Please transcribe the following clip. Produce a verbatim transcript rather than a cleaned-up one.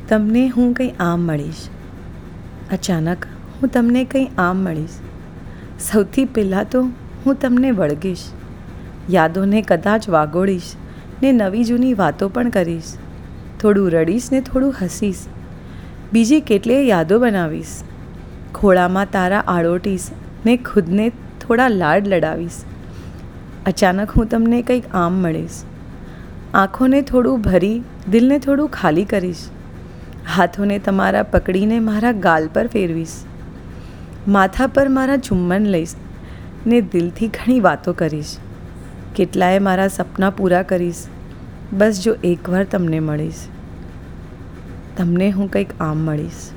તમને હું કંઈ આમ મળીશ. અચાનક હું તમને કંઈ આમ મળીશ. સૌથી પહેલાં તો હું તમને વળગીશ, યાદોને કદાચ વાગોળીશ ને નવી જૂની વાતો પણ કરીશ. થોડું રડીશ ને થોડું હસીશ, બીજી કેટલીય યાદો બનાવીશ. ખોળામાં તારા આળોટીશ ને ખુદને થોડા લાડ લડાવીશ. અચાનક હું તમને કંઈક આમ મળીશ. આંખોને થોડું ભરી દિલને થોડું ખાલી કરીશ. હાથોને તમારા પકડીને મારા ગાલ પર ફેરવીશ. માથા પર મારા ચુંબન લઈશ ને દિલથી ઘણી વાતો કરીશ. કેટલાય મારા સપના પૂરા કરીશ, બસ જો એકવાર તમને મળીશ. તમને હું કંઈક આમ મળીશ.